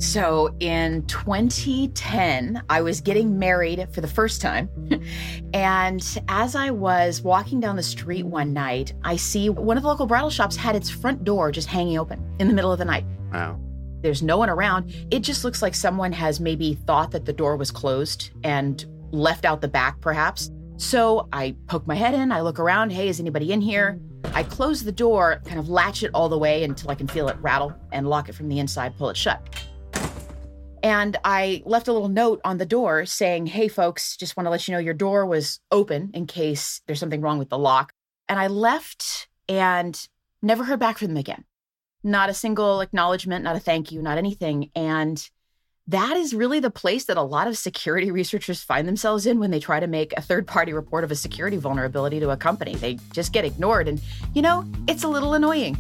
So in 2010, I was getting married for the first time. And as I was walking down the street one night, I see one of the local bridal shops had its front door just hanging open in the middle of the night. Wow. There's no one around. It just looks like someone has maybe thought that the door was closed and left out the back, perhaps. So I poke my head in, I look around, hey, is anybody in here? I close the door, kind of latch it all the way until I can feel it rattle and lock it from the inside, pull it shut. And I left a little note on the door saying, hey, folks, just want to let you know your door was open in case there's something wrong with the lock. And I left and never heard back from them again. Not a single acknowledgement, not a thank you, not anything. And that is really the place that a lot of security researchers find themselves in when they try to make a third-party report of a security vulnerability to a company. They just get ignored. And, it's a little annoying.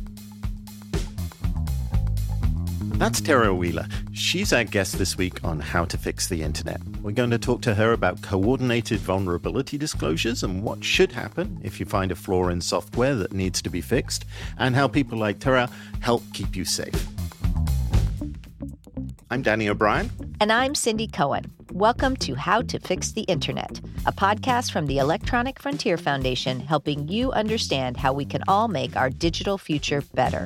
That's Tara Wheeler. She's our guest this week on How to Fix the Internet. We're going to talk to her about coordinated vulnerability disclosures and what should happen if you find a flaw in software that needs to be fixed, and how people like Tara help keep you safe. I'm Danny O'Brien. And I'm Cindy Cohen. Welcome to How to Fix the Internet, a podcast from the Electronic Frontier Foundation, helping you understand how we can all make our digital future better.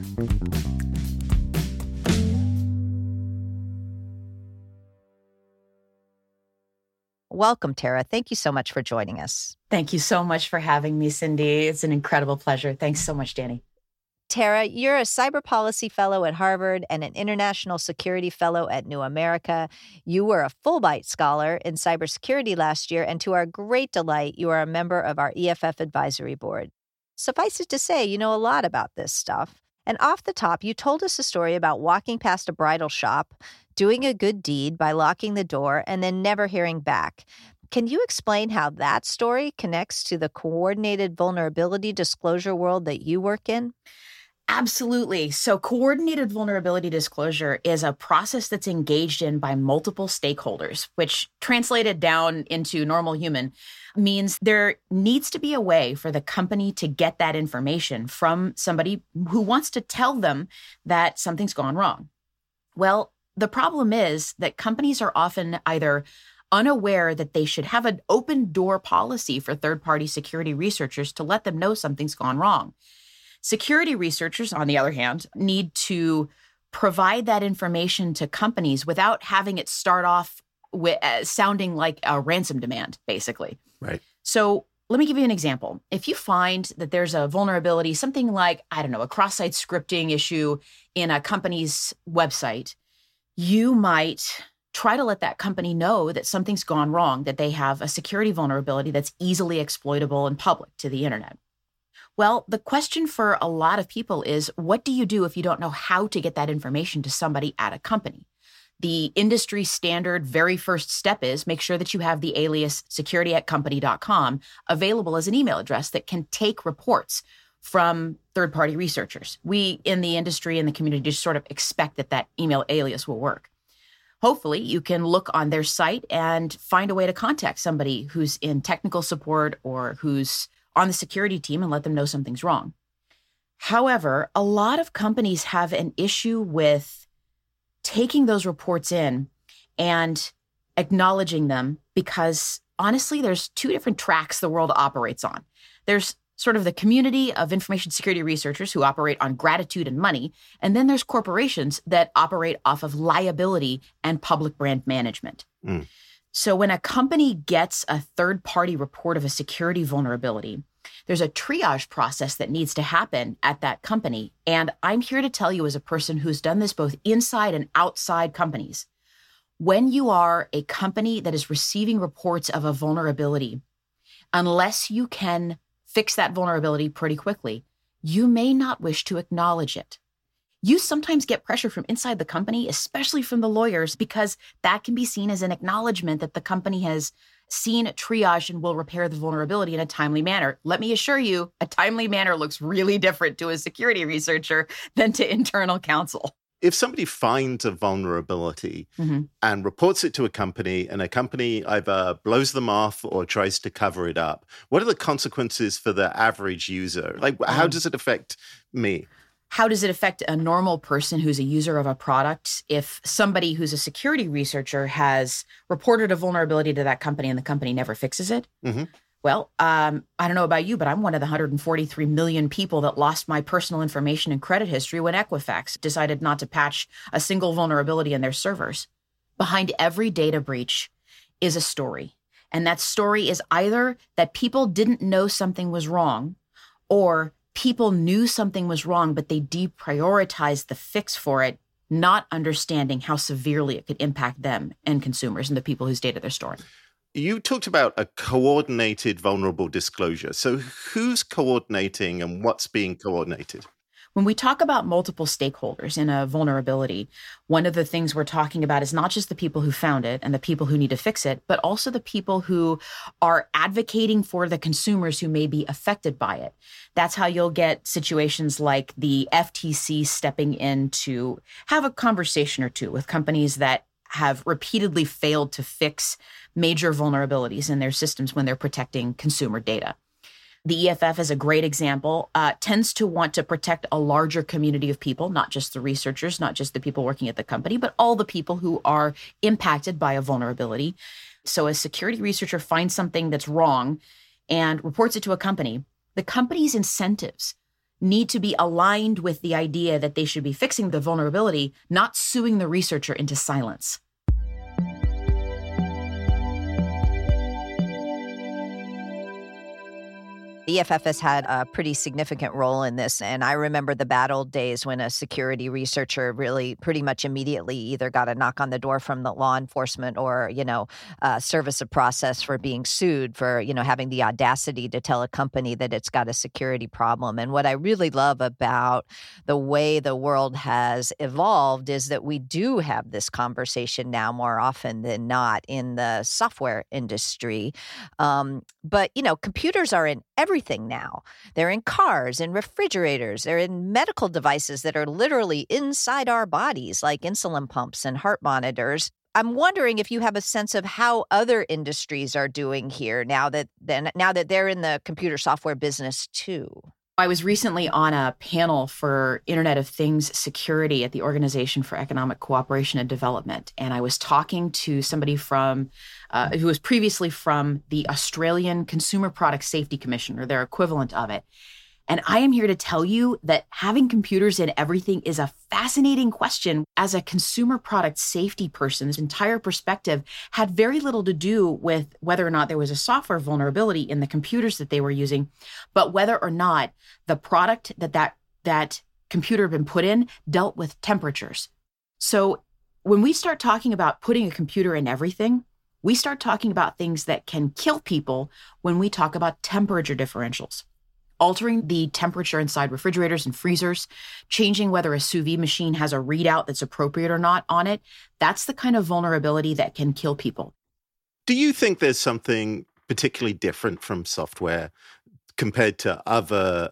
Welcome, Tara. Thank you so much for joining us. Thank you so much for having me, Cindy. It's an incredible pleasure. Thanks so much, Danny. Tara, you're a cyber policy fellow at Harvard and an international security fellow at New America. You were a Fulbright scholar in cybersecurity last year, and to our great delight, you are a member of our EFF advisory board. Suffice it to say, you know a lot about this stuff. And off the top, you told us a story about walking past a bridal shop, doing a good deed by locking the door, and then never hearing back. Can you explain how that story connects to the coordinated vulnerability disclosure world that you work in? Absolutely. So coordinated vulnerability disclosure is a process that's engaged in by multiple stakeholders, which translated down into normal human means there needs to be a way for the company to get that information from somebody who wants to tell them that something's gone wrong. Well, the problem is that companies are often either unaware that they should have an open door policy for third-party security researchers to let them know something's gone wrong. Security researchers, on the other hand, need to provide that information to companies without having it start off with sounding like a ransom demand, basically. Right. So let me give you an example. If you find that there's a vulnerability, something like, a cross-site scripting issue in a company's website, you might try to let that company know that something's gone wrong, that they have a security vulnerability that's easily exploitable and public to the internet. Well, the question for a lot of people is, what do you do if you don't know how to get that information to somebody at a company? The industry standard very first step is make sure that you have the alias security@company.com available as an email address that can take reports from third-party researchers. We in the industry and the community just sort of expect that email alias will work. Hopefully, you can look on their site and find a way to contact somebody who's in technical support or who's on the security team and let them know something's wrong. However, a lot of companies have an issue with taking those reports in and acknowledging them because, honestly, there's two different tracks the world operates on. There's sort of the community of information security researchers who operate on gratitude and money, and then there's corporations that operate off of liability and public brand management. So when a company gets a third-party report of a security vulnerability, there's a triage process that needs to happen at that company. And I'm here to tell you as a person who's done this both inside and outside companies, when you are a company that is receiving reports of a vulnerability, unless you can fix that vulnerability pretty quickly, you may not wish to acknowledge it. You sometimes get pressure from inside the company, especially from the lawyers, because that can be seen as an acknowledgement that the company has seen triage and will repair the vulnerability in a timely manner. Let me assure you, a timely manner looks really different to a security researcher than to internal counsel. If somebody finds a vulnerability and reports it to a company, and a company either blows them off or tries to cover it up, what are the consequences for the average user? Like, how does it affect me? How does it affect a normal person who's a user of a product if somebody who's a security researcher has reported a vulnerability to that company and the company never fixes it? Mm-hmm. Well, I don't know about you, but I'm one of the 143 million people that lost my personal information and credit history when Equifax decided not to patch a single vulnerability in their servers. Behind every data breach is a story. And that story is either that people didn't know something was wrong, or people knew something was wrong, but they deprioritized the fix for it, not understanding how severely it could impact them and consumers and the people whose data they're storing. You talked about a coordinated vulnerable disclosure. So who's coordinating and what's being coordinated? When we talk about multiple stakeholders in a vulnerability, one of the things we're talking about is not just the people who found it and the people who need to fix it, but also the people who are advocating for the consumers who may be affected by it. That's how you'll get situations like the FTC stepping in to have a conversation or two with companies that have repeatedly failed to fix major vulnerabilities in their systems when they're protecting consumer data. The EFF is a great example, tends to want to protect a larger community of people, not just the researchers, not just the people working at the company, but all the people who are impacted by a vulnerability. So a security researcher finds something that's wrong and reports it to a company. The company's incentives need to be aligned with the idea that they should be fixing the vulnerability, not suing the researcher into silence. The EFF has had a pretty significant role in this. And I remember the bad old days when a security researcher really pretty much immediately either got a knock on the door from the law enforcement or, service a process for being sued for, having the audacity to tell a company that it's got a security problem. And what I really love about the way the world has evolved is that we do have this conversation now more often than not in the software industry. But computers are in everything now. They're in cars and refrigerators. They're in medical devices that are literally inside our bodies, like insulin pumps and heart monitors. I'm wondering if you have a sense of how other industries are doing here now that they're in the computer software business too. I was recently on a panel for Internet of Things security at the Organization for Economic Cooperation and Development. And I was talking to somebody from who was previously from the Australian Consumer Product Safety Commission, or their equivalent of it. And I am here to tell you that having computers in everything is a fascinating question. As a consumer product safety person, this entire perspective had very little to do with whether or not there was a software vulnerability in the computers that they were using, but whether or not the product that computer had been put in dealt with temperatures. So when we start talking about putting a computer in everything, we start talking about things that can kill people when we talk about temperature differentials. Altering the temperature inside refrigerators and freezers, changing whether a sous vide machine has a readout that's appropriate or not on it, that's the kind of vulnerability that can kill people. Do you think there's something particularly different from software compared to other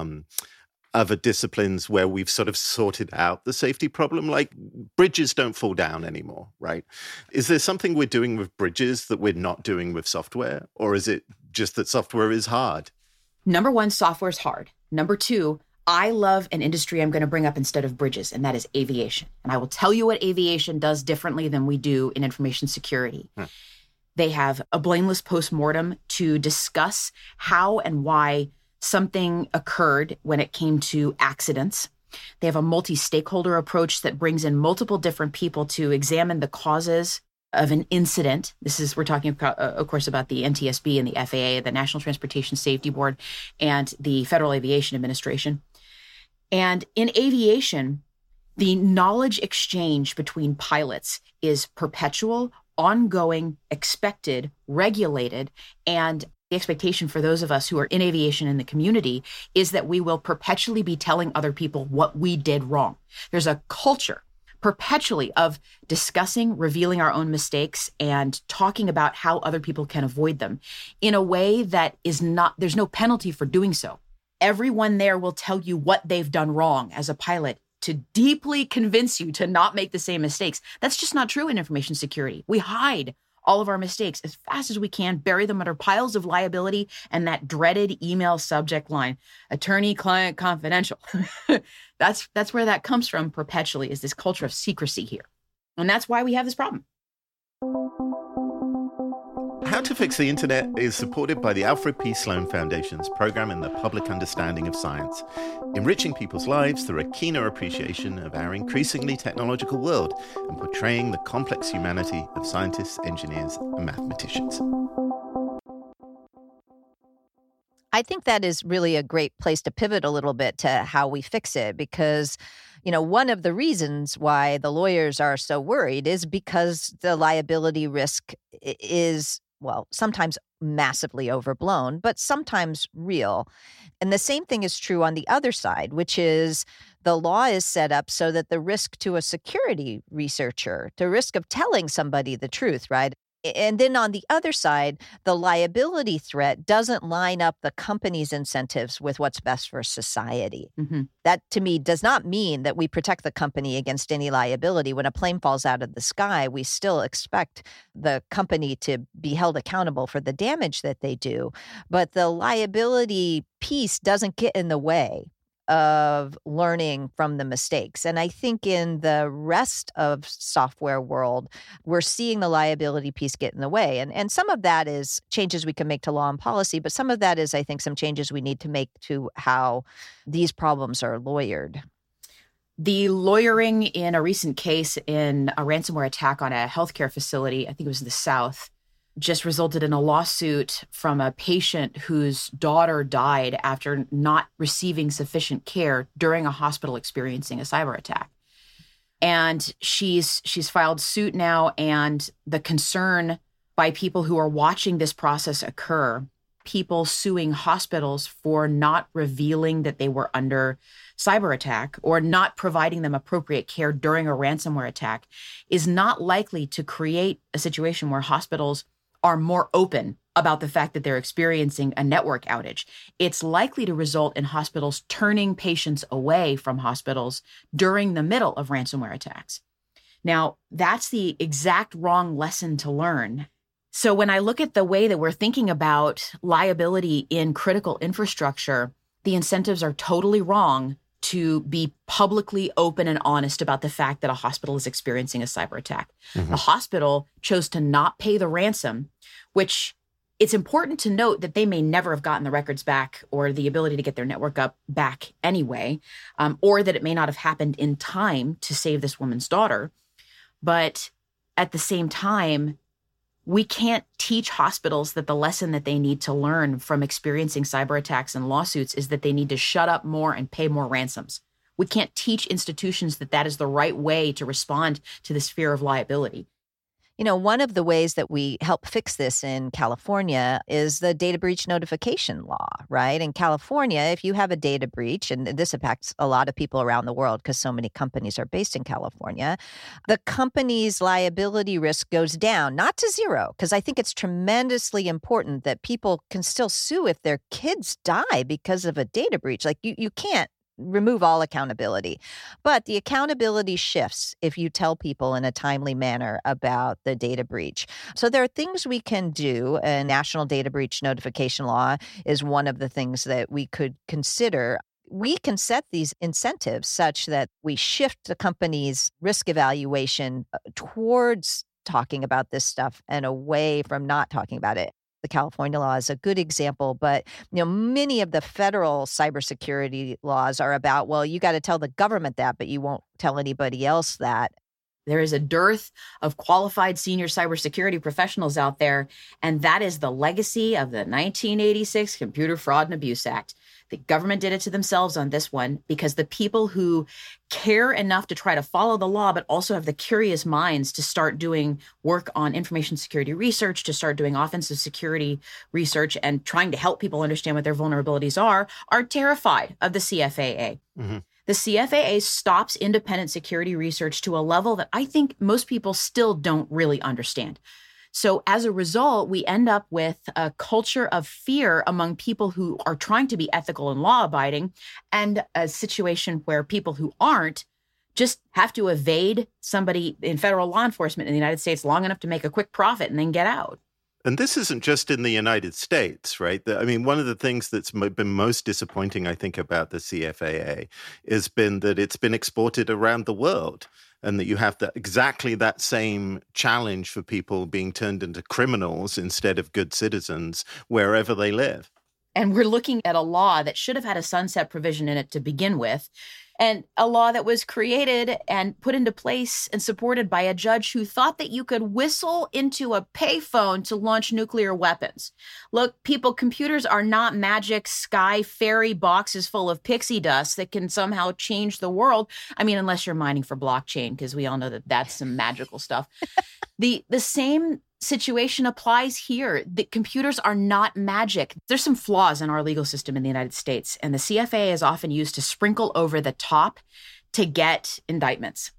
disciplines where we've sort of sorted out the safety problem? Like bridges don't fall down anymore, right? Is there something we're doing with bridges that we're not doing with software? Or is it just that software is hard? Number one, software is hard. Number two, I love an industry I'm going to bring up instead of bridges, and that is aviation. And I will tell you what aviation does differently than we do in information security. They have a blameless postmortem to discuss how and why something occurred when it came to accidents. They have a multi-stakeholder approach that brings in multiple different people to examine the causes of an incident. We're talking about, of course, about the NTSB and the FAA, the National Transportation Safety Board, and the Federal Aviation Administration. And in aviation, the knowledge exchange between pilots is perpetual, ongoing, expected, regulated, and the expectation for those of us who are in aviation in the community is that we will perpetually be telling other people what we did wrong. There's a culture perpetually of discussing, revealing our own mistakes, and talking about how other people can avoid them in a way that there's no penalty for doing so. Everyone there will tell you what they've done wrong as a pilot to deeply convince you to not make the same mistakes. That's just not true in information security. We hide all of our mistakes as fast as we can, bury them under piles of liability and that dreaded email subject line, attorney-client confidential. That's where that comes from perpetually, is this culture of secrecy here. And that's why we have this problem. How to Fix the Internet is supported by the Alfred P. Sloan Foundation's program in the public understanding of science, enriching people's lives through a keener appreciation of our increasingly technological world and portraying the complex humanity of scientists, engineers, and mathematicians. I think that is really a great place to pivot a little bit to how we fix it, because, one of the reasons why the lawyers are so worried is because the liability risk is, sometimes massively overblown, but sometimes real. And the same thing is true on the other side, which is the law is set up so that the risk to a security researcher, the risk of telling somebody the truth, right? And then on the other side, the liability threat doesn't line up the company's incentives with what's best for society. Mm-hmm. That, to me, does not mean that we protect the company against any liability. When a plane falls out of the sky, we still expect the company to be held accountable for the damage that they do. But the liability piece doesn't get in the way of learning from the mistakes. And I think in the rest of software world, we're seeing the liability piece get in the way. And some of that is changes we can make to law and policy, but some of that is, I think, some changes we need to make to how these problems are lawyered. The lawyering in a recent case in a ransomware attack on a healthcare facility, I think it was in the South, just resulted in a lawsuit from a patient whose daughter died after not receiving sufficient care during a hospital experiencing a cyber attack. And she's filed suit now, and the concern by people who are watching this process occur, people suing hospitals for not revealing that they were under cyber attack or not providing them appropriate care during a ransomware attack, is not likely to create a situation where hospitals are more open about the fact that they're experiencing a network outage. It's likely to result in hospitals turning patients away from hospitals during the middle of ransomware attacks. Now, that's the exact wrong lesson to learn. So when I look at the way that we're thinking about liability in critical infrastructure, the incentives are totally wrong to be publicly open and honest about the fact that a hospital is experiencing a cyber attack. Mm-hmm. The hospital chose to not pay the ransom, which it's important to note that they may never have gotten the records back or the ability to get their network up back anyway, or that it may not have happened in time to save this woman's daughter. But at the same time, we can't teach hospitals that the lesson that they need to learn from experiencing cyber attacks and lawsuits is that they need to shut up more and pay more ransoms. We can't teach institutions that that is the right way to respond to this fear of liability. One of the ways that we help fix this in California is the data breach notification law, right? In California, if you have a data breach, and this impacts a lot of people around the world because so many companies are based in California, the company's liability risk goes down, not to zero, because I think it's tremendously important that people can still sue if their kids die because of a data breach. Like you can't remove all accountability. But the accountability shifts if you tell people in a timely manner about the data breach. So there are things we can do. A national data breach notification law is one of the things that we could consider. We can set these incentives such that we shift the company's risk evaluation towards talking about this stuff and away from not talking about it. The California law is a good example, but many of the federal cybersecurity laws are about, well, you got to tell the government that, but you won't tell anybody else that. There is a dearth of qualified senior cybersecurity professionals out there, and that is the legacy of the 1986 Computer Fraud and Abuse Act. The government did it to themselves on this one because the people who care enough to try to follow the law, but also have the curious minds to start doing work on information security research, to start doing offensive security research and trying to help people understand what their vulnerabilities are terrified of the CFAA. Mm-hmm. The CFAA stops independent security research to a level that I think most people still don't really understand. So as a result, we end up with a culture of fear among people who are trying to be ethical and law-abiding, and a situation where people who aren't just have to evade somebody in federal law enforcement in the United States long enough to make a quick profit and then get out. And this isn't just in the United States, right? I mean, one of the things that's been most disappointing, I think, about the CFAA has been that it's been exported around the world, and that you have exactly that same challenge for people being turned into criminals instead of good citizens wherever they live. And we're looking at a law that should have had a sunset provision in it to begin with, and a law that was created and put into place and supported by a judge who thought that you could whistle into a payphone to launch nuclear weapons. Look, people, computers are not magic sky fairy boxes full of pixie dust that can somehow change the world. I mean, unless you're mining for blockchain, because we all know that that's some magical stuff. The same situation applies here. The computers are not magic. There's some flaws in our legal system in the United States, and the CFAA is often used to sprinkle over the top to get indictments.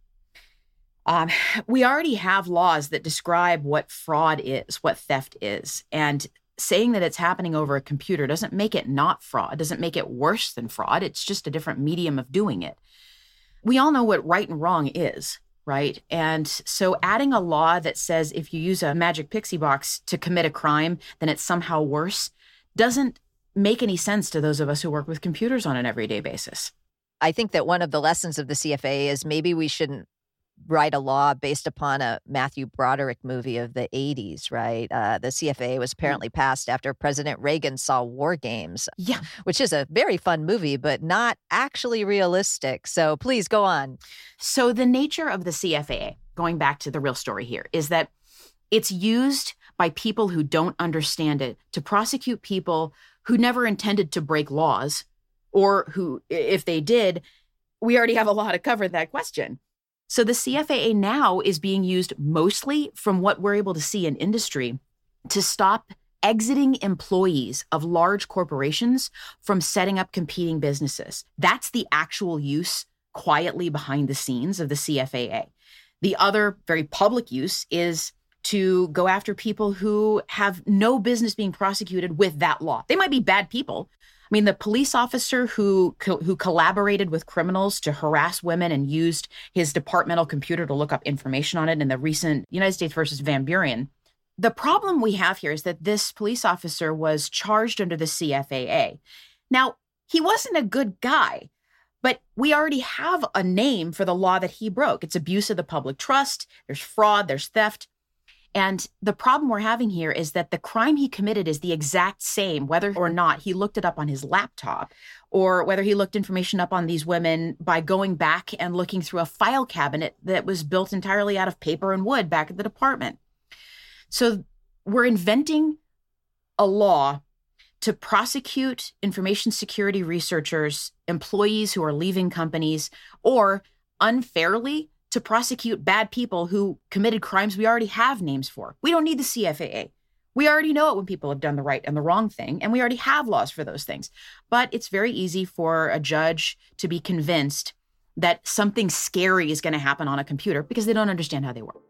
We already have laws that describe what fraud is, what theft is, and saying that it's happening over a computer doesn't make it not fraud, doesn't make it worse than fraud. It's just a different medium of doing it. We all know what right and wrong is. Right. And so adding a law that says if you use a magic pixie box to commit a crime, then it's somehow worse doesn't make any sense to those of us who work with computers on an everyday basis. I think that one of the lessons of the CFAA is maybe we shouldn't write a law based upon a Matthew Broderick movie of the 80s, right? The CFAA was apparently passed after President Reagan saw War Games, which is a very fun movie, but not actually realistic. So please go on. So the nature of the CFAA, going back to the real story here, is that it's used by people who don't understand it to prosecute people who never intended to break laws, or who, if they did, we already have a law to cover that question. So the CFAA now is being used mostly, from what we're able to see in industry, to stop exiting employees of large corporations from setting up competing businesses. That's the actual use quietly behind the scenes of the CFAA. The other very public use is to go after people who have no business being prosecuted with that law. They might be bad people. I mean, the police officer who collaborated with criminals to harass women and used his departmental computer to look up information on it in the recent United States versus Van Buren. The problem we have here is that this police officer was charged under the CFAA. Now, he wasn't a good guy, but we already have a name for the law that he broke. It's abuse of the public trust. There's fraud. There's theft. And the problem we're having here is that the crime he committed is the exact same, whether or not he looked it up on his laptop, or whether he looked information up on these women by going back and looking through a file cabinet that was built entirely out of paper and wood back at the department. So we're inventing a law to prosecute information security researchers, employees who are leaving companies, or unfairly to prosecute bad people who committed crimes we already have names for. We don't need the CFAA. We already know it when people have done the right and the wrong thing, and we already have laws for those things. But it's very easy for a judge to be convinced that something scary is going to happen on a computer because they don't understand how they work.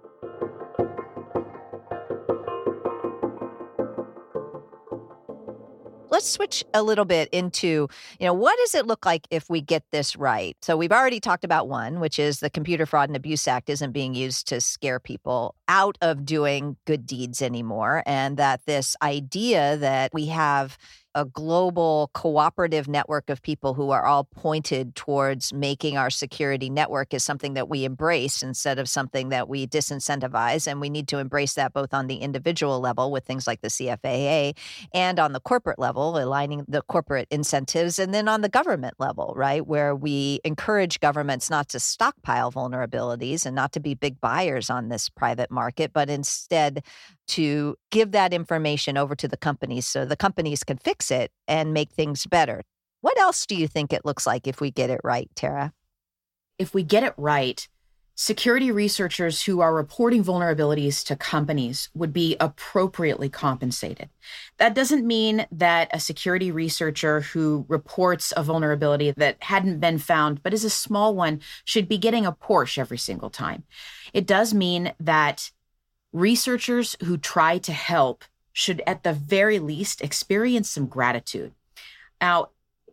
Let's switch a little bit into, what does it look like if we get this right? So we've already talked about one, which is the Computer Fraud and Abuse Act isn't being used to scare people out of doing good deeds anymore. And that this idea that we have a global cooperative network of people who are all pointed towards making our security network is something that we embrace instead of something that we disincentivize. And we need to embrace that both on the individual level with things like the CFAA and on the corporate level, aligning the corporate incentives, and then on the government level, right, where we encourage governments not to stockpile vulnerabilities and not to be big buyers on this private market, but instead to give that information over to the companies so the companies can fix it and make things better. What else do you think it looks like if we get it right, Tara? If we get it right, security researchers who are reporting vulnerabilities to companies would be appropriately compensated. That doesn't mean that a security researcher who reports a vulnerability that hadn't been found, but is a small one, should be getting a Porsche every single time. It does mean that researchers who try to help should, at the very least, experience some gratitude. Now,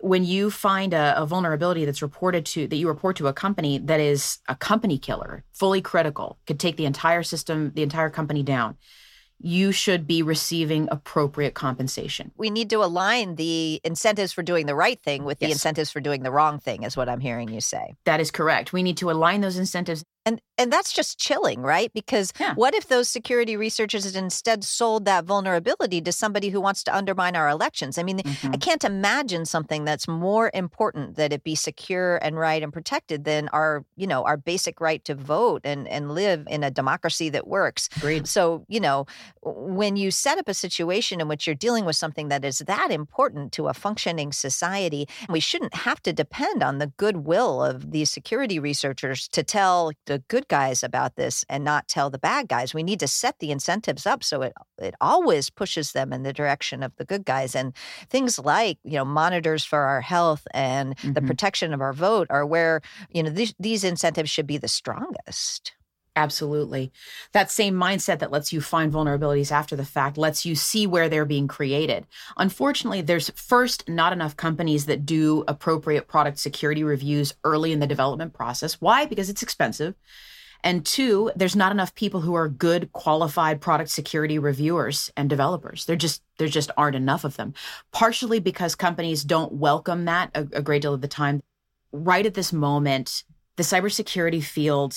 when you find a vulnerability that you report to a company that is a company killer, fully critical, could take the entire system, the entire company down, you should be receiving appropriate compensation. We need to align the incentives for doing the right thing with the incentives for doing the wrong thing, is what I'm hearing you say. That is correct. We need to align those incentives. And that's just chilling, right? Because what if those security researchers had instead sold that vulnerability to somebody who wants to undermine our elections? I mean, I can't imagine something that's more important that it be secure and right and protected than our basic right to vote and live in a democracy that works. Agreed. So, when you set up a situation in which you're dealing with something that is that important to a functioning society, we shouldn't have to depend on the goodwill of these security researchers to tell the good guys about this and not tell the bad guys. We need to set the incentives up so it always pushes them in the direction of the good guys. And things like, monitors for our health and the protection of our vote are where, these incentives should be the strongest. Absolutely. That same mindset that lets you find vulnerabilities after the fact lets you see where they're being created. Unfortunately, there's first not enough companies that do appropriate product security reviews early in the development process. Why? Because it's expensive. And two, there's not enough people who are good, qualified product security reviewers and developers. There just aren't enough of them. Partially because companies don't welcome that a great deal of the time. Right at this moment, the cybersecurity field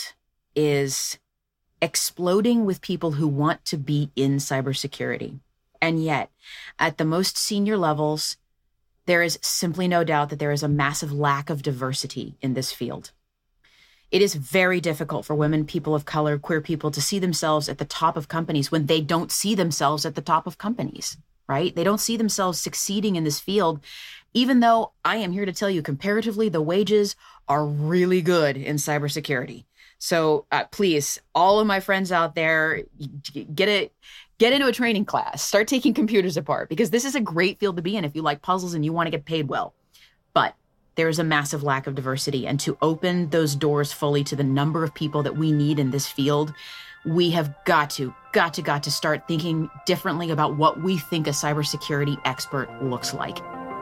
is exploding with people who want to be in cybersecurity. And yet, at the most senior levels, there is simply no doubt that there is a massive lack of diversity in this field. It is very difficult for women, people of color, queer people to see themselves at the top of companies when they don't see themselves at the top of companies, right? They don't see themselves succeeding in this field, even though I am here to tell you, comparatively, the wages are really good in cybersecurity. So please, all of my friends out there, get into a training class, start taking computers apart, because this is a great field to be in if you like puzzles and you want to get paid well. But there is a massive lack of diversity. And to open those doors fully to the number of people that we need in this field, we have got to start thinking differently about what we think a cybersecurity expert looks like.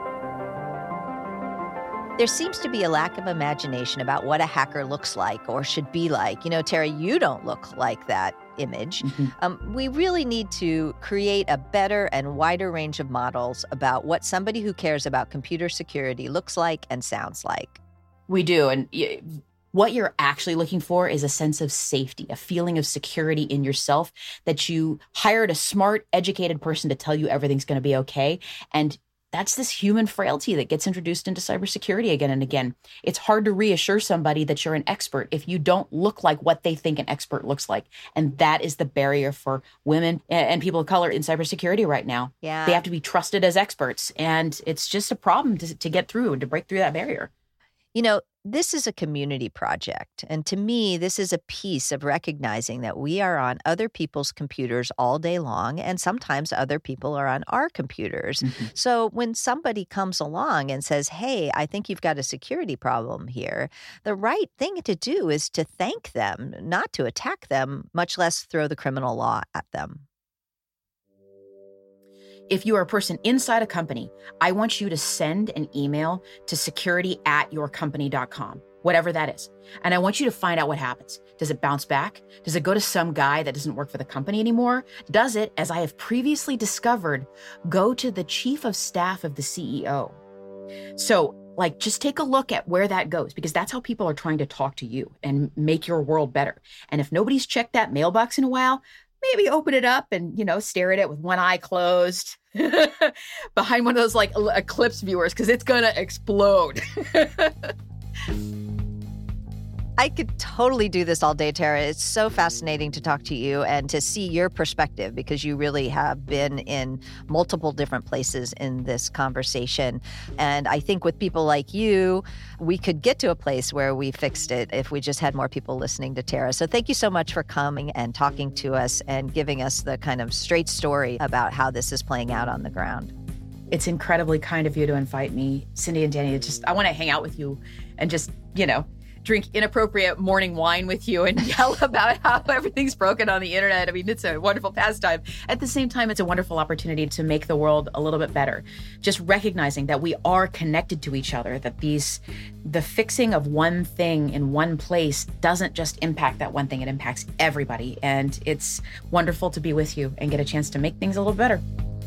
There seems to be a lack of imagination about what a hacker looks like or should be like. Tara, you don't look like that image. We really need to create a better and wider range of models about what somebody who cares about computer security looks like and sounds like. We do. And what you're actually looking for is a sense of safety, a feeling of security in yourself, that you hired a smart, educated person to tell you everything's going to be okay. And that's this human frailty that gets introduced into cybersecurity again and again. It's hard to reassure somebody that you're an expert if you don't look like what they think an expert looks like. And that is the barrier for women and people of color in cybersecurity right now. Yeah. They have to be trusted as experts. And it's just a problem to get through and to break through that barrier. This is a community project. And to me, this is a piece of recognizing that we are on other people's computers all day long, and sometimes other people are on our computers. So when somebody comes along and says, hey, I think you've got a security problem here, the right thing to do is to thank them, not to attack them, much less throw the criminal law at them. If you are a person inside a company, I want you to send an email to security@yourcompany.com, whatever that is. And I want you to find out what happens. Does it bounce back? Does it go to some guy that doesn't work for the company anymore? Does it, as I have previously discovered, go to the chief of staff of the CEO? So, just take a look at where that goes, because that's how people are trying to talk to you and make your world better. And if nobody's checked that mailbox in a while, maybe open it up and, stare at it with one eye closed behind one of those Eclipse viewers, because it's going to explode. I could totally do this all day, Tara. It's so fascinating to talk to you and to see your perspective, because you really have been in multiple different places in this conversation. And I think with people like you, we could get to a place where we fixed it if we just had more people listening to Tara. So thank you so much for coming and talking to us and giving us the kind of straight story about how this is playing out on the ground. It's incredibly kind of you to invite me, Cindy and Danny. I want to hang out with you and just, drink inappropriate morning wine with you and yell about how everything's broken on the internet. I mean, it's a wonderful pastime. At the same time, it's a wonderful opportunity to make the world a little bit better. Just recognizing that we are connected to each other, that the fixing of one thing in one place doesn't just impact that one thing, it impacts everybody. And it's wonderful to be with you and get a chance to make things a little better.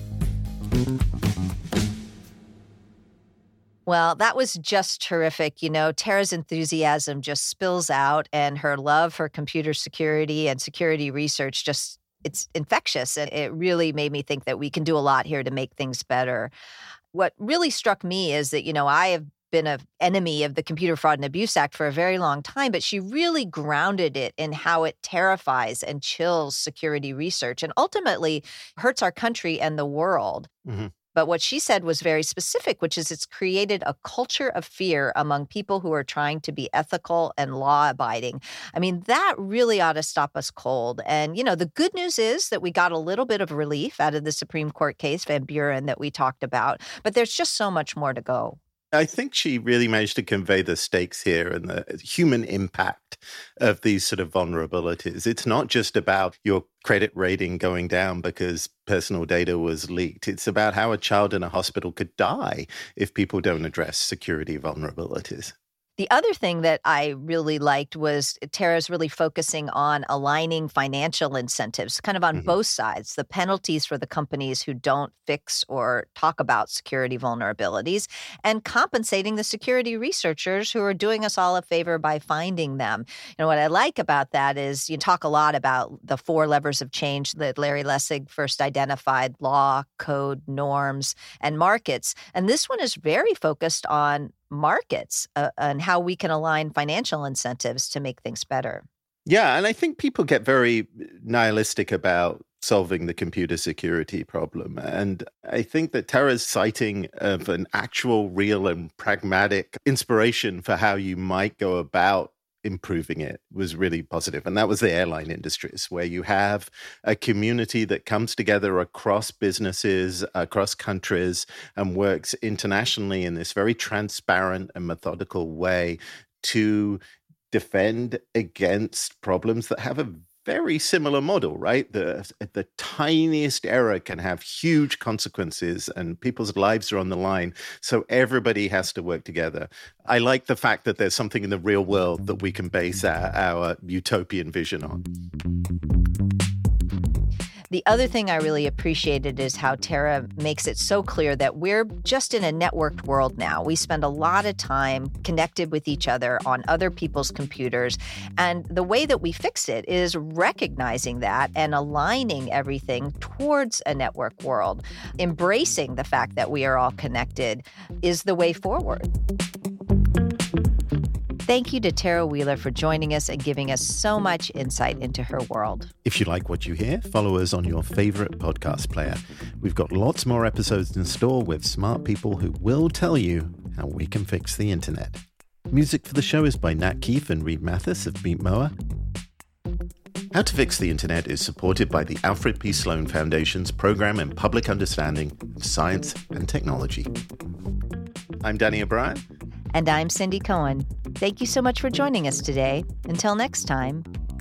Well, that was just terrific. You know, Tara's enthusiasm just spills out, and her love for computer security and security research it's infectious. And it really made me think that we can do a lot here to make things better. What really struck me is that, you know, I have been an enemy of the Computer Fraud and Abuse Act for a very long time, but she really grounded it in how it terrifies and chills security research and ultimately hurts our country and the world. Mm-hmm. But what she said was very specific, which is it's created a culture of fear among people who are trying to be ethical and law-abiding. I mean, that really ought to stop us cold. And, you know, the good news is that we got a little bit of relief out of the Supreme Court case, Van Buren, that we talked about. But there's just so much more to go. I think she really managed to convey the stakes here and the human impact of these sort of vulnerabilities. It's not just about your credit rating going down because personal data was leaked. It's about how a child in a hospital could die if people don't address security vulnerabilities. The other thing that I really liked was Tara's really focusing on aligning financial incentives, kind of on both sides, the penalties for the companies who don't fix or talk about security vulnerabilities, and compensating the security researchers who are doing us all a favor by finding them. You know, what I like about that is you talk a lot about the 4 levers of change that Larry Lessig first identified: law, code, norms, and markets. And this one is very focused on markets and how we can align financial incentives to make things better. Yeah, and I think people get very nihilistic about solving the computer security problem. And I think that Tara's citing of an actual, real and pragmatic inspiration for how you might go about improving it was really positive. And that was the airline industries, where you have a community that comes together across businesses, across countries, and works internationally in this very transparent and methodical way to defend against problems that have a very similar model, right? The tiniest error can have huge consequences and people's lives are on the line. So everybody has to work together. I like the fact that there's something in the real world that we can base our utopian vision on. The other thing I really appreciated is how Tara makes it so clear that we're just in a networked world now. We spend a lot of time connected with each other on other people's computers. And the way that we fix it is recognizing that and aligning everything towards a network world. Embracing the fact that we are all connected is the way forward. Thank you to Tara Wheeler for joining us and giving us so much insight into her world. If you like what you hear, follow us on your favorite podcast player. We've got lots more episodes in store with smart people who will tell you how we can fix the internet. Music for the show is by Nat Keefe and Reed Mathis of Beat Moa. How to Fix the Internet is supported by the Alfred P. Sloan Foundation's Program in Public Understanding of Science and Technology. I'm Danny O'Brien. And I'm Cindy Cohen. Thank you so much for joining us today. Until next time.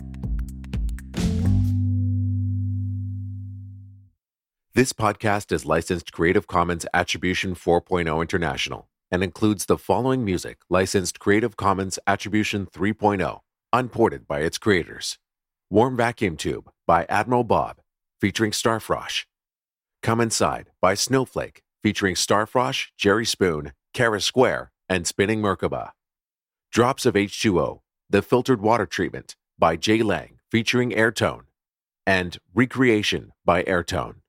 This podcast is licensed Creative Commons Attribution 4.0 International and includes the following music licensed Creative Commons Attribution 3.0, unported by its creators. Warm Vacuum Tube by Admiral Bob, featuring Starfrosh. Come Inside by Snowflake, featuring Starfrosh, Jerry Spoon, Kara Square, and Spinning Merkaba. Drops of H2O, The Filtered Water Treatment by Jay Lang, featuring Airtone. And Recreation by Airtone.